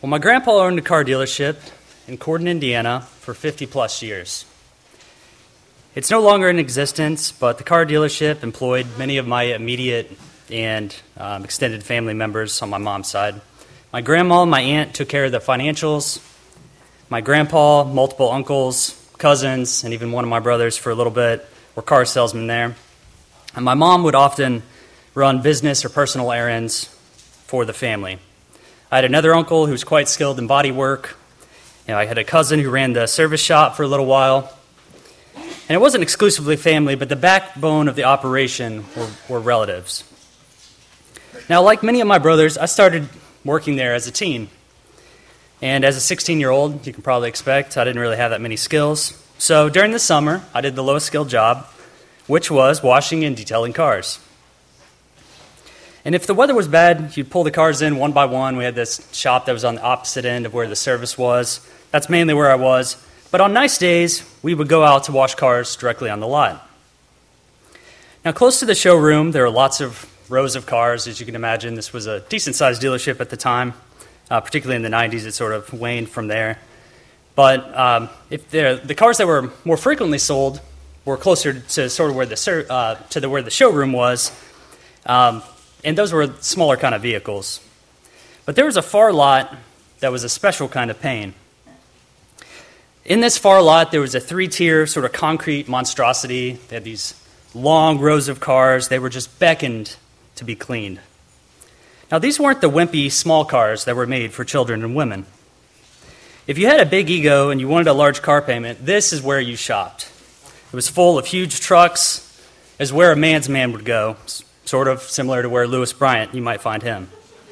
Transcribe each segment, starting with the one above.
Well, my grandpa owned a car dealership in Corden, Indiana for 50 plus years. It's no longer in existence, but the car dealership employed many of my immediate and extended family members on my mom's side. My grandma and my aunt took care of the financials. My grandpa, multiple uncles, cousins, and even one of my brothers for a little bit were car salesmen there. And my mom would often run business or personal errands for the family. I had another uncle who was quite skilled in body work. I had a cousin who ran the service shop for a little while. And it wasn't exclusively family, but the backbone of the operation were relatives. Now, like many of my brothers, I started working there as a teen. And as a 16-year-old, you can probably expect, I didn't really have that many skills. So during the summer, I did the lowest skilled job, which was washing and detailing cars. And if the weather was bad, you'd pull the cars in one by one. We had this shop that was on the opposite end of where the service was. That's mainly where I was. But on nice days, we would go out to wash cars directly on the lot. Now, close to the showroom, there were lots of rows of cars. As you can imagine, this was a decent-sized dealership at the time. Particularly in the 90s, it sort of waned from there. But if the cars that were more frequently sold were closer to sort of where the showroom was, and those were smaller kind of vehicles. But there was a far lot that was a special kind of pain. In this far lot, there was a three-tier sort of concrete monstrosity. They had these long rows of cars. They were just beckoned to be cleaned. Now, these weren't the wimpy small cars that were made for children and women. If you had a big ego and you wanted a large car payment, this is where you shopped. It was full of huge trucks. It was where a man's man would go, sort of similar to where Louis Bryant, you might find him.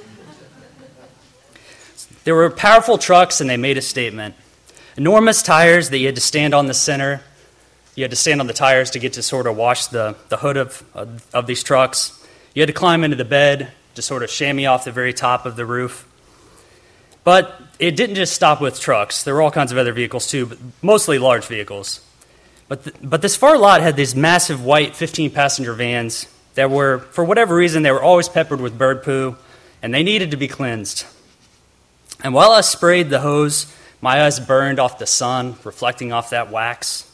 There were powerful trucks, and they made a statement. Enormous tires that you had to stand on the center. You had to stand on the tires to get to sort of wash the hood of these trucks. You had to climb into the bed to sort of chamois off the very top of the roof. But it didn't just stop with trucks. There were all kinds of other vehicles too, but mostly large vehicles. But this far lot had these massive white 15-passenger vans that were, for whatever reason, they were always peppered with bird poo, and they needed to be cleansed. And while I sprayed the hose, my eyes burned off the sun, reflecting off that wax.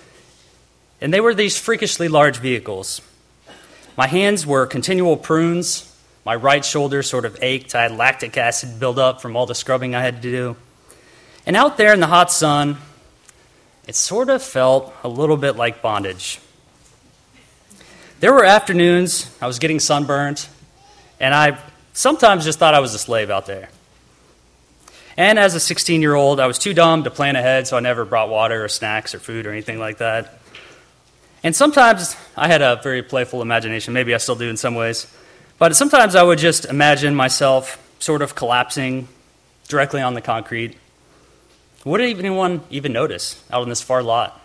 And they were these freakishly large vehicles. My hands were continual prunes. My right shoulder sort of ached. I had lactic acid build up from all the scrubbing I had to do. And out there in the hot sun, it sort of felt a little bit like bondage. There were afternoons I was getting sunburned, and I sometimes just thought I was a slave out there. And as a 16-year-old, I was too dumb to plan ahead, so I never brought water or snacks or food or anything like that. And sometimes I had a very playful imagination. Maybe I still do in some ways. But sometimes I would just imagine myself sort of collapsing directly on the concrete. Would anyone even notice out in this far lot?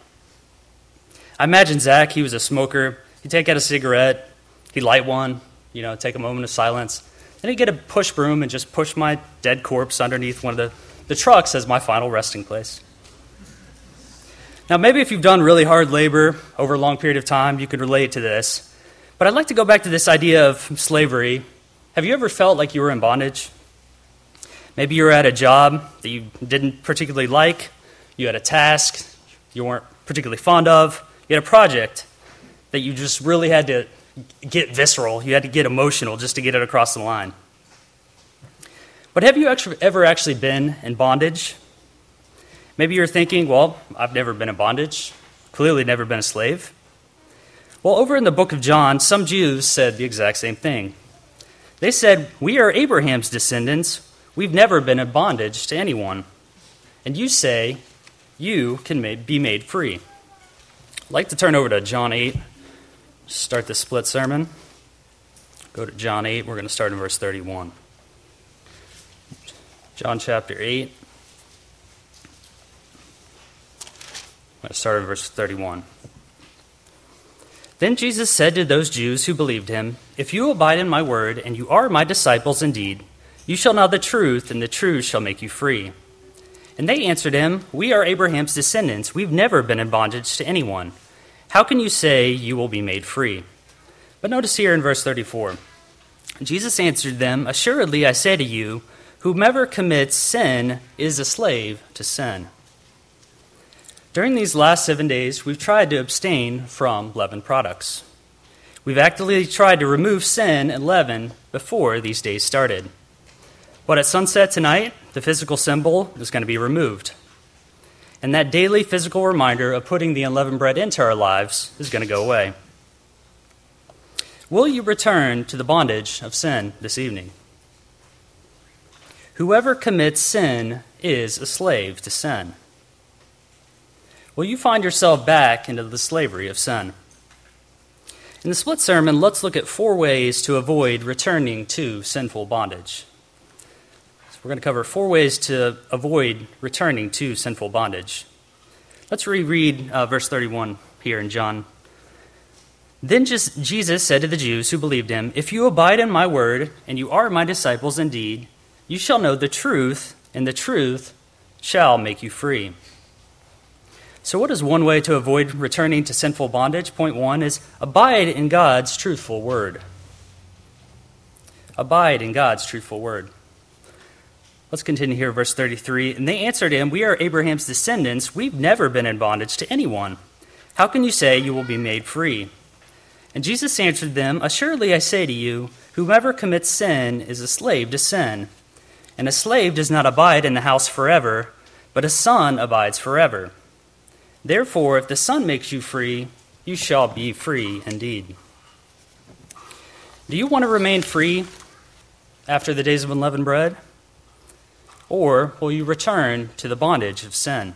I imagine Zach, he was a smoker. He'd take out a cigarette, he'd light one, take a moment of silence. Then he'd get a push broom and just push my dead corpse underneath one of the trucks as my final resting place. Now, maybe if you've done really hard labor over a long period of time, you could relate to this. But I'd like to go back to this idea of slavery. Have you ever felt like you were in bondage? Maybe you were at a job that you didn't particularly like. You had a task you weren't particularly fond of. You had a project that you just really had to get visceral. You had to get emotional just to get it across the line. But have you ever actually been in bondage? Maybe you're thinking, well, I've never been in bondage. Clearly never been a slave. Well, over in the book of John, some Jews said the exact same thing. They said, we are Abraham's descendants. We've never been in bondage to anyone. And you say, you can be made free. I'd like to turn over to John 8, start the split sermon. Go to John 8, we're going to start in verse 31. John chapter 8. I'm going to start in verse 31. Then Jesus said to those Jews who believed him, if you abide in my word, and you are my disciples indeed, you shall know the truth, and the truth shall make you free. And they answered him, we are Abraham's descendants. We've never been in bondage to anyone. How can you say you will be made free? But notice here in verse 34, Jesus answered them, assuredly I say to you, Whomever commits sin is a slave to sin. During these last 7 days, we've tried to abstain from leavened products. We've actively tried to remove sin and leaven before these days started. But at sunset tonight, the physical symbol is going to be removed. And that daily physical reminder of putting the unleavened bread into our lives is going to go away. Will you return to the bondage of sin this evening? Whoever commits sin is a slave to sin. Will you find yourself back into the slavery of sin? In the split sermon, let's look at 4 ways to avoid returning to sinful bondage. So we're going to cover 4 ways to avoid returning to sinful bondage. Let's reread verse 31 here in John. Then Jesus said to the Jews who believed him, "If you abide in my word, and you are my disciples indeed, you shall know the truth, and the truth shall make you free." So what is one way to avoid returning to sinful bondage? Point 1 is abide in God's truthful word. Abide in God's truthful word. Let's continue here, verse 33. And they answered him, "We are Abraham's descendants. We've never been in bondage to anyone. How can you say you will be made free?" And Jesus answered them, "Assuredly I say to you, whomever commits sin is a slave to sin. And a slave does not abide in the house forever, but a son abides forever. Therefore, if the Son makes you free, you shall be free indeed." Do you want to remain free after the days of unleavened bread? Or will you return to the bondage of sin?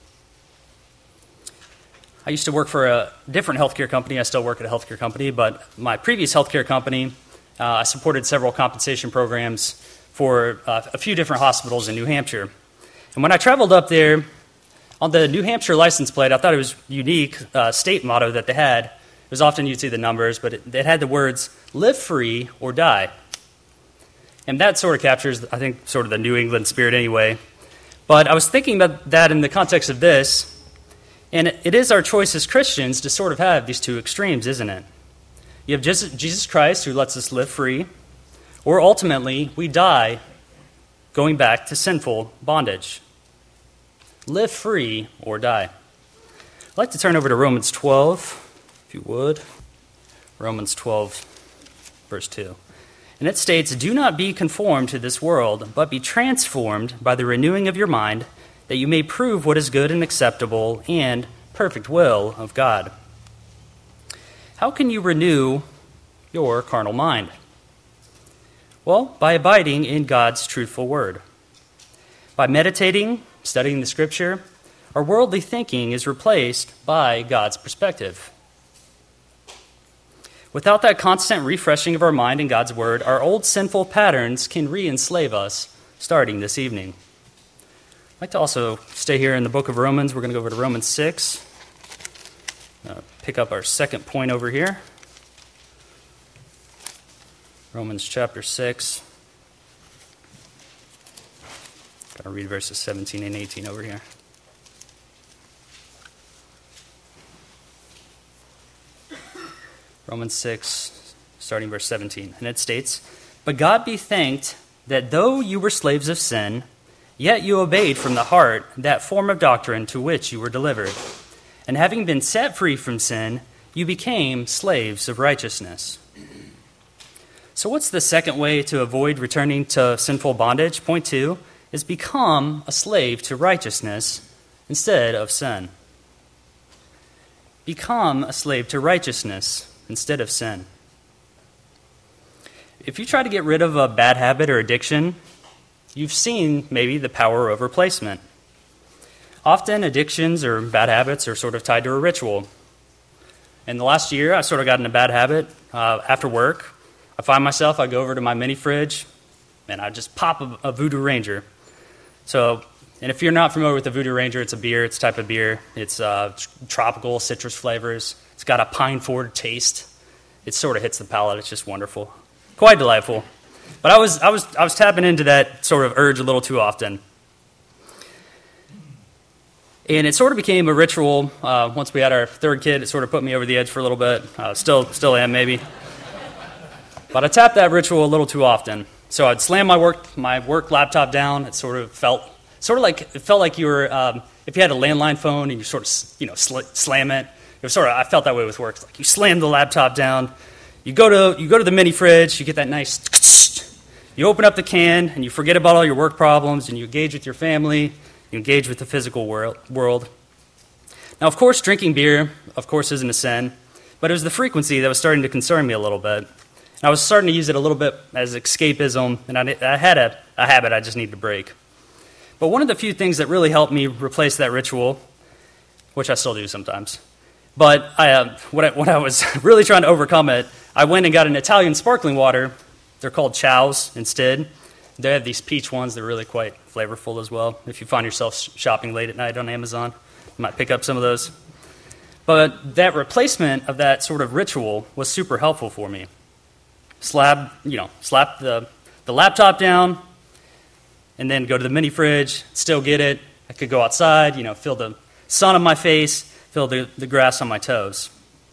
I used to work for a different healthcare company. I still work at a healthcare company, but my previous healthcare company, I supported several compensation programs for a few different hospitals in New Hampshire. And when I traveled up there, on the New Hampshire license plate, I thought it was unique state motto that they had. It was often you'd see the numbers, but it had the words, "Live free or die." And that sort of captures, I think, sort of the New England spirit anyway. But I was thinking about that in the context of this, and it is our choice as Christians to sort of have these 2 extremes, isn't it? You have Jesus Christ who lets us live free, or ultimately we die going back to sinful bondage. Live free or die. I'd like to turn over to Romans 12, if you would. Romans 12, verse 2. And it states, "Do not be conformed to this world, but be transformed by the renewing of your mind, that you may prove what is good and acceptable and perfect will of God." How can you renew your carnal mind? Well, by abiding in God's truthful word. By meditating, studying the Scripture, our worldly thinking is replaced by God's perspective. Without that constant refreshing of our mind in God's Word, our old sinful patterns can re-enslave us starting this evening. I'd like to also stay here in the book of Romans. We're going to go over to Romans 6. Pick up our second point over here. Romans chapter 6. I'll read verses 17 and 18 over here. Romans 6, starting verse 17. And it states, "But God be thanked that though you were slaves of sin, yet you obeyed from the heart that form of doctrine to which you were delivered. And having been set free from sin, you became slaves of righteousness." So what's the second way to avoid returning to sinful bondage? Point 2. Is become a slave to righteousness instead of sin. Become a slave to righteousness instead of sin. If you try to get rid of a bad habit or addiction, you've seen maybe the power of replacement. Often addictions or bad habits are sort of tied to a ritual. In the last year, I sort of got in a bad habit. After work, I find myself, I go over to my mini fridge, and I just pop a Voodoo Ranger. So, and if you're not familiar with the Voodoo Ranger, it's a beer, it's a type of beer. It's tropical, citrus flavors. It's got a pine-forward taste. It sort of hits the palate. It's just wonderful. Quite delightful. But I was tapping into that sort of urge a little too often. And it sort of became a ritual. Once we had our 3rd kid, it sort of put me over the edge for a little bit. Still am, maybe. But I tapped that ritual a little too often. So I'd slam my work laptop down. It felt like you were if you had a landline phone and you sort of slam it. It was I felt that way with work. It's like you slam the laptop down. You go to the mini fridge. You get that nice. You open up the can and you forget about all your work problems and you engage with your family. You engage with the physical world. Now, of course, drinking beer, isn't a sin, but it was the frequency that was starting to concern me a little bit. And I was starting to use it a little bit as escapism, and I had a habit I just needed to break. But one of the few things that really helped me replace that ritual, which I still do sometimes, but when I was really trying to overcome it, I went and got an Italian sparkling water. They're called Chow's instead. They have these peach ones. They're really quite flavorful as well. If you find yourself shopping late at night on Amazon, you might pick up some of those. But that replacement of that sort of ritual was super helpful for me. Slap the laptop down, and then go to the mini fridge, still get it. I could go outside, feel the sun on my face, feel the grass on my toes.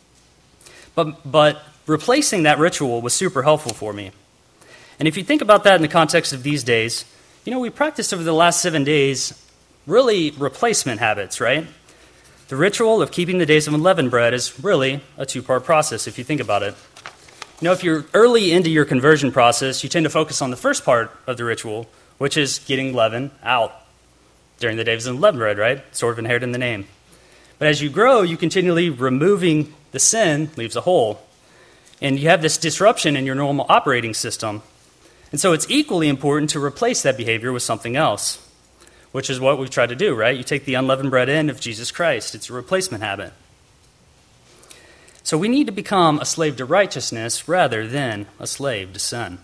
But replacing that ritual was super helpful for me. And if you think about that in the context of these days, we practiced over the last 7 days really replacement habits, right? The ritual of keeping the days of unleavened bread is really a two-part process if you think about it. If you're early into your conversion process, you tend to focus on the first part of the ritual, which is getting leaven out during the days of unleavened bread, right? Sort of inherent in the name. But as you grow, you continually removing the sin leaves a hole. And you have this disruption in your normal operating system. And so it's equally important to replace that behavior with something else, which is what we've tried to do, right? You take the unleavened bread in of Jesus Christ. It's a replacement habit. So we need to become a slave to righteousness rather than a slave to sin.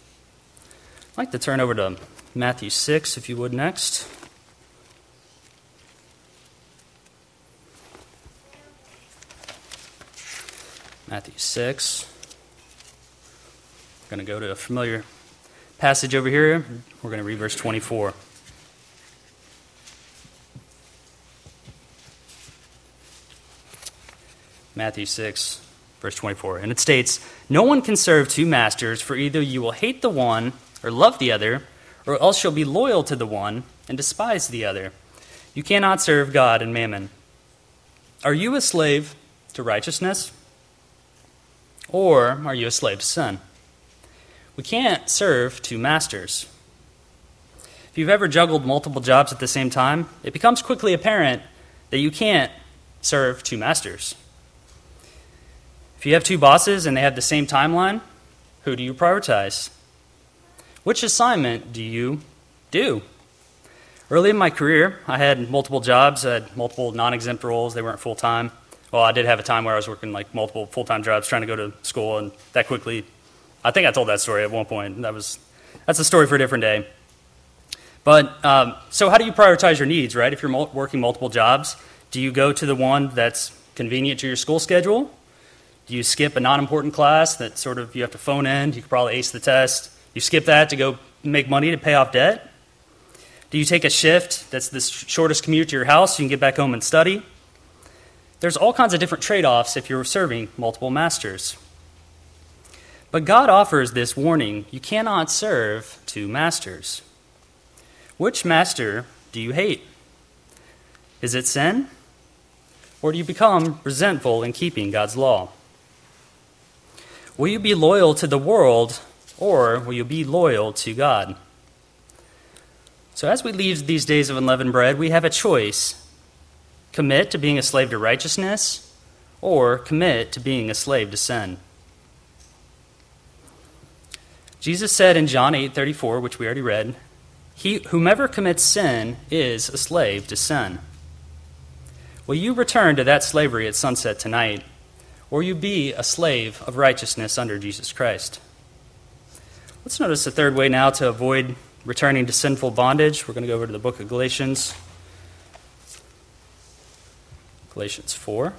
I'd like to turn over to Matthew 6, if you would, next. Matthew 6. We're going to go to a familiar passage over here. We're going to read verse 24. Matthew 6, verse 24. And it states, "No one can serve two masters, for either you will hate the one or love the other, or else you'll be loyal to the one and despise the other. You cannot serve God and mammon. Are you a slave to righteousness? Or are you a slave to sin?" We can't serve two masters. If you've ever juggled multiple jobs at the same time, it becomes quickly apparent that you can't serve two masters. If you have two bosses and they have the same timeline, who do you prioritize? Which assignment do you do? Early in my career, I had multiple jobs. I had multiple non-exempt roles. They weren't full-time. Well, I did have a time where I was working multiple full-time jobs trying to go to school, and that quickly, I think I told that story at one point. That's a story for a different day. But so how do you prioritize your needs, right? If you're working multiple jobs, do you go to the one that's convenient to your school schedule? Do you skip a non-important class that sort of you have to phone in? You could probably ace the test. You skip that to go make money to pay off debt? Do you take a shift that's the shortest commute to your house so you can get back home and study? There's all kinds of different trade-offs if you're serving multiple masters. But God offers this warning: you cannot serve two masters. Which master do you hate? Is it sin? Or do you become resentful in keeping God's law? Will you be loyal to the world, or will you be loyal to God? So as we leave these days of unleavened bread, we have a choice. Commit to being a slave to righteousness, or commit to being a slave to sin. Jesus said in John 8:34, which we already read, whomever commits sin is a slave to sin. Will you return to that slavery at sunset tonight, or will you be a slave of righteousness under Jesus Christ? Let's notice the third way now to avoid returning to sinful bondage. We're going to go over to the book of Galatians. Galatians 4.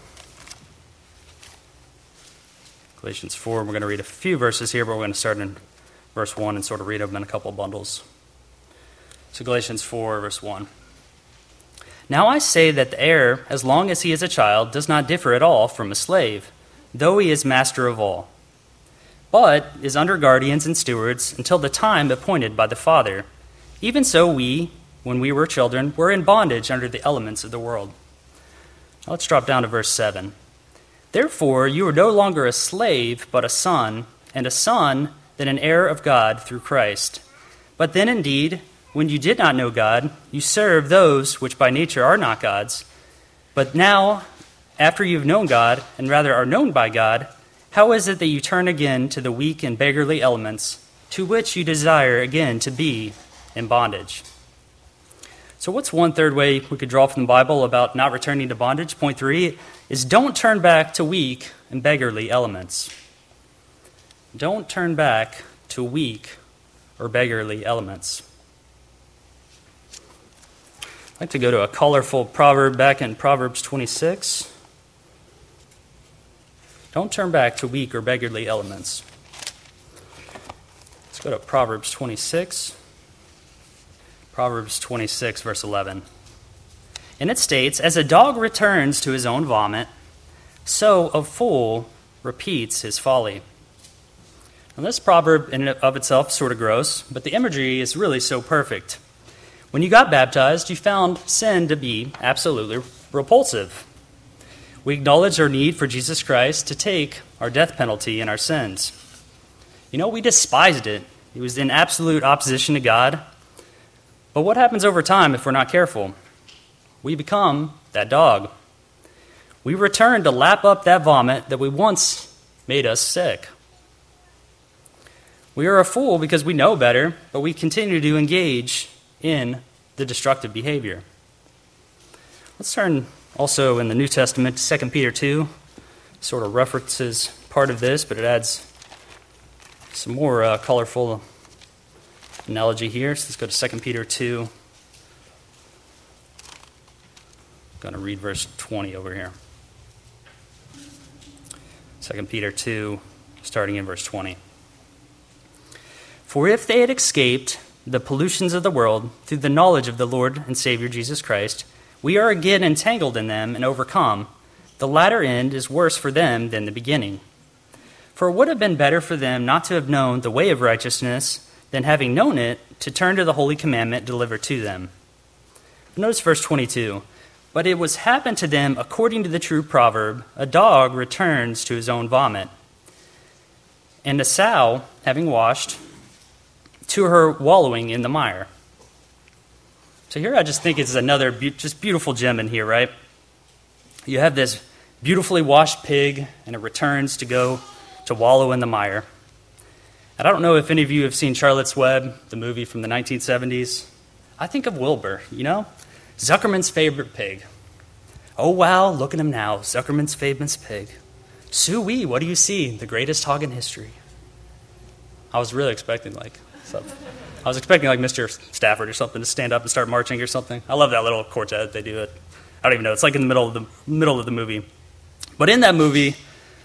Galatians 4, we're going to read a few verses here, but we're going to start in verse 1 and sort of read them in a couple bundles. So Galatians 4, verse 1. "Now I say that the heir, as long as he is a child, does not differ at all from a slave, though he is master of all. but is under guardians and stewards until the time appointed by the Father. Even so we, when we were children, were in bondage under the elements of the world. Now let's drop down to verse 7. Therefore you are no longer a slave, but a son, and a son, then an heir of God through Christ. But then indeed, when you did not know God, you served those which by nature are not God's. But now, after you've known God, and rather are known by God, how is it that you turn again to the weak and beggarly elements, to which you desire again to be in bondage? So what's one third way we could draw from the Bible about not returning to bondage? Point 3 is don't turn back to weak and beggarly elements. Don't turn back to weak or beggarly elements. I'd like to go to a colorful proverb back in Proverbs 26. Don't turn back to weak or beggarly elements. Let's go to Proverbs 26. Proverbs 26, verse 11. And it states, as a dog returns to his own vomit, so a fool repeats his folly. Now this proverb in and of itself is sort of gross, but the imagery is really so perfect. When you got baptized, you found sin to be absolutely repulsive. We acknowledge our need for Jesus Christ to take our death penalty in our sins. We despised it. It was in absolute opposition to God. But what happens over time if we're not careful? We become that dog. We return to lap up that vomit that we once made us sick. We are a fool because we know better, but we continue to engage in the destructive behavior. Let's turn also in the New Testament to 2 Peter 2. Sort of references part of this, but it adds some more colorful analogy here. So let's go to 2 Peter 2. I'm going to read verse 20 over here. 2 Peter 2, starting in verse 20. For if they had escaped the pollutions of the world through the knowledge of the Lord and Savior Jesus Christ, we are again entangled in them and overcome. The latter end is worse for them than the beginning. For it would have been better for them not to have known the way of righteousness than having known it, to turn to the holy commandment delivered to them. Notice verse 22. But it was happened to them according to the true proverb, a dog returns to his own vomit, and a sow, having washed, to her wallowing in the mire. So here I just think it's another just beautiful gem in here, right? You have this beautifully washed pig, and it returns to go to wallow in the mire. And I don't know if any of you have seen Charlotte's Web, the movie from the 1970s. I think of Wilbur, Zuckerman's favorite pig. Oh, wow, look at him now, Zuckerman's famous pig. Sue-wee, what do you see? The greatest hog in history. I was really expecting Mr. Stafford or something to stand up and start marching or something. I love that little quartet they do it. I don't even know. It's like in the middle of the movie. But in that movie,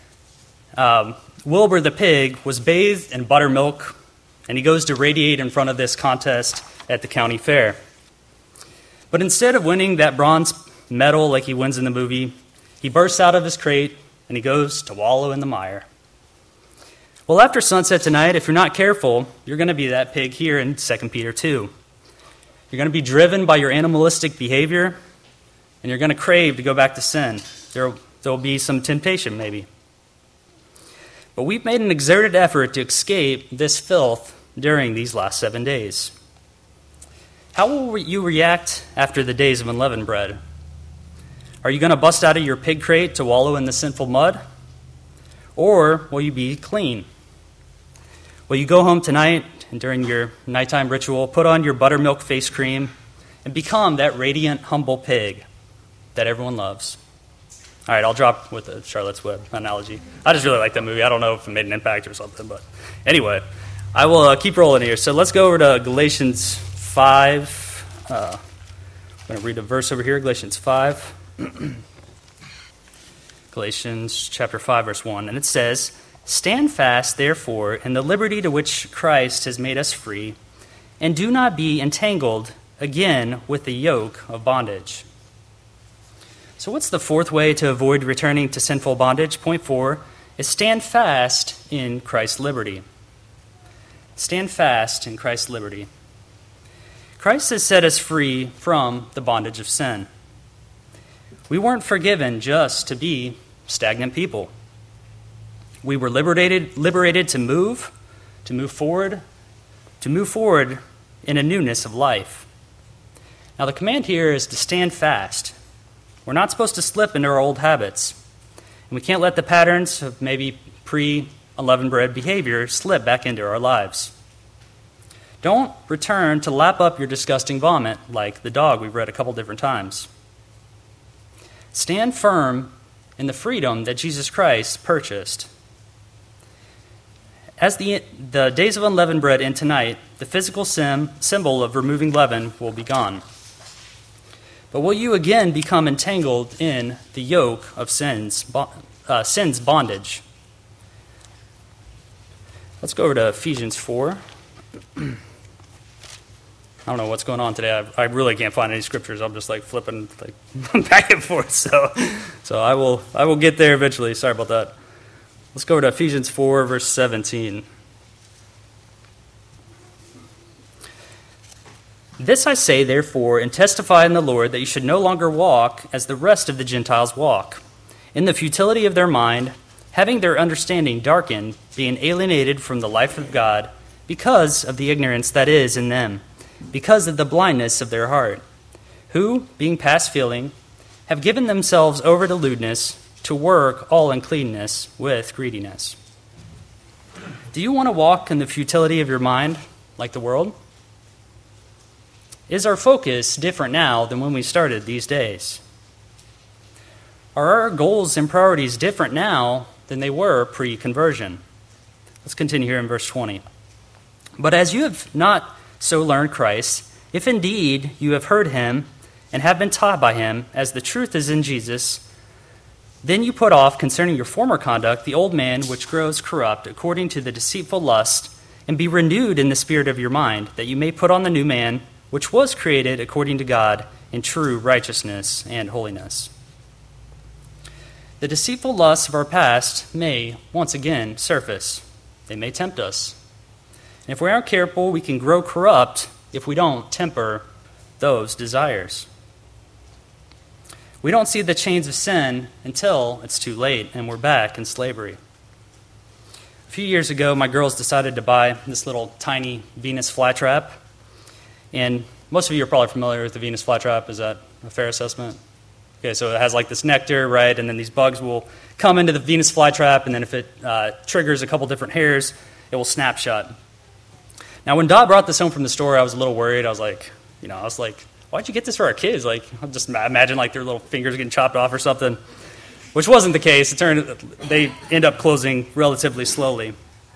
Wilbur the pig was bathed in buttermilk, and he goes to radiate in front of this contest at the county fair. But instead of winning that bronze medal like he wins in the movie, he bursts out of his crate and he goes to wallow in the mire. Well, after sunset tonight, if you're not careful, you're going to be that pig here in 2 Peter 2. You're going to be driven by your animalistic behavior, and you're going to crave to go back to sin. There'll be some temptation, maybe. But we've made an exerted effort to escape this filth during these last 7 days. How will you react after the days of unleavened bread? Are you going to bust out of your pig crate to wallow in the sinful mud? Or will you be clean? Will you go home tonight and during your nighttime ritual, put on your buttermilk face cream and become that radiant, humble pig that everyone loves? All right, I'll drop with the Charlotte's Web analogy. I just really like that movie. I don't know if it made an impact or something, but anyway, I will keep rolling here. So let's go over to Galatians 5. I'm going to read a verse over here, Galatians 5. Galatians chapter 5, verse 1. And it says, "Stand fast, therefore, in the liberty to which Christ has made us free, and do not be entangled again with the yoke of bondage." So what's the fourth way to avoid returning to sinful bondage? Point 4 is stand fast in Christ's liberty. Stand fast in Christ's liberty. Christ has set us free from the bondage of sin. We weren't forgiven just to be stagnant people. We were liberated to move forward in a newness of life. Now the command here is to stand fast. We're not supposed to slip into our old habits. And we can't let the patterns of maybe pre-unleavened bread behavior slip back into our lives. Don't return to lap up your disgusting vomit like the dog we've read a couple different times. Stand firm in the freedom that Jesus Christ purchased. As the days of unleavened bread end tonight, the physical symbol of removing leaven will be gone. But will you again become entangled in the yoke of sin's bondage? Let's go over to Ephesians 4. I don't know what's going on today. I really can't find any scriptures. I'm just flipping back and forth. So I will get there eventually. Sorry about that. Let's go over to Ephesians 4, verse 17. This I say, therefore, and testify in the Lord, that you should no longer walk as the rest of the Gentiles walk, in the futility of their mind, having their understanding darkened, being alienated from the life of God, because of the ignorance that is in them, because of the blindness of their heart, who, being past feeling, have given themselves over to lewdness, to work all uncleanness with greediness. Do you want to walk in the futility of your mind like the world? Is our focus different now than when we started these days? Are our goals and priorities different now than they were pre-conversion? Let's continue here in verse 20. But as you have not so learned Christ, if indeed you have heard him and have been taught by him, as the truth is in Jesus, then you put off concerning your former conduct the old man which grows corrupt according to the deceitful lust, and be renewed in the spirit of your mind, that you may put on the new man, which was created according to God in true righteousness and holiness. The deceitful lusts of our past may once again surface. They may tempt us. And if we aren't careful, we can grow corrupt if we don't temper those desires. We don't see the chains of sin until it's too late and we're back in slavery. A few years ago, my girls decided to buy this little tiny Venus flytrap. And most of you are probably familiar with the Venus flytrap. Is that a fair assessment? Okay, so it has this nectar, right? And then these bugs will come into the Venus flytrap, and then if it triggers a couple different hairs, it will snap shut. Now, when Dot brought this home from the store, I was a little worried. I was like, why'd you get this for our kids? I just imagine their little fingers getting chopped off or something, which wasn't the case. They end up closing relatively slowly.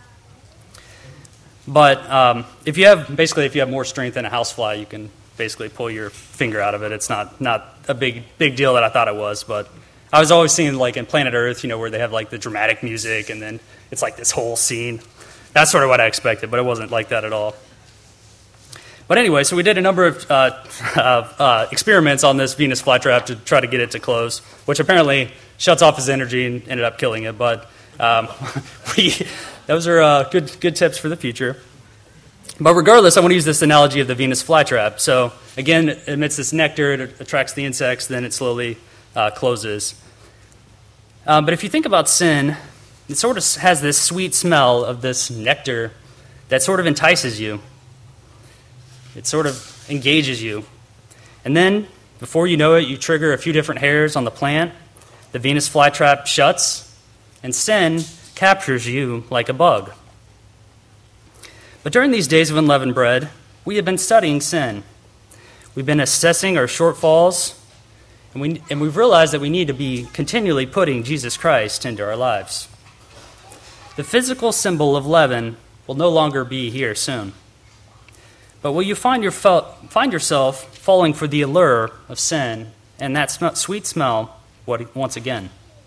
But if you have more strength than a housefly, you can basically pull your finger out of it. It's not a big deal that I thought it was. But I was always seeing in Planet Earth, where they have the dramatic music and then it's this whole scene. That's sort of what I expected, but it wasn't like that at all. But anyway, so we did a number of experiments on this Venus flytrap to try to get it to close, which apparently shuts off its energy and ended up killing it. But those are good tips for the future. But regardless, I want to use this analogy of the Venus flytrap. So again, it emits this nectar, it attracts the insects, then it slowly closes. But if you think about sin, it sort of has this sweet smell of this nectar that sort of entices you. It sort of engages you. And then, before you know it, you trigger a few different hairs on the plant, the Venus flytrap shuts, and sin captures you like a bug. But during these days of unleavened bread, we have been studying sin. We've been assessing our shortfalls, and we've realized that we need to be continually putting Jesus Christ into our lives. The physical symbol of leaven will no longer be here soon. But will you find yourself falling for the allure of sin and that sweet smell once again?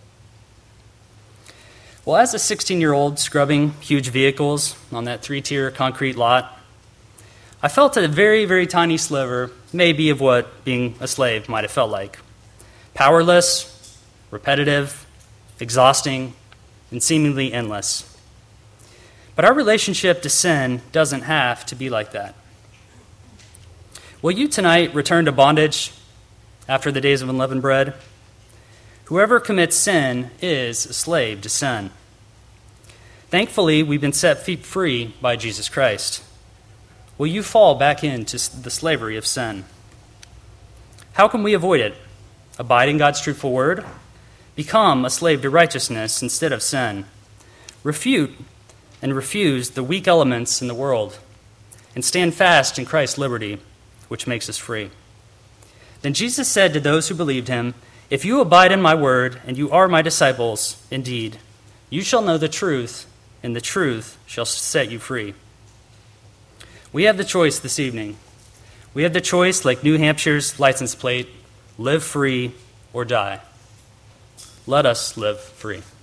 Well, as a 16-year-old scrubbing huge vehicles on that 3-tier concrete lot, I felt a very, very tiny sliver, maybe, of what being a slave might have felt like. Powerless, repetitive, exhausting, and seemingly endless. But our relationship to sin doesn't have to be like that. Will you tonight return to bondage after the days of unleavened bread? Whoever commits sin is a slave to sin. Thankfully, we've been set free by Jesus Christ. Will you fall back into the slavery of sin? How can we avoid it? Abide in God's truthful word. Become a slave to righteousness instead of sin. Refute and refuse the weak elements in the world. And stand fast in Christ's liberty, which makes us free. Then Jesus said to those who believed him, "If you abide in my word, and you are my disciples, indeed, you shall know the truth, and the truth shall set you free." We have the choice this evening. We have the choice, like New Hampshire's license plate, live free or die. Let us live free.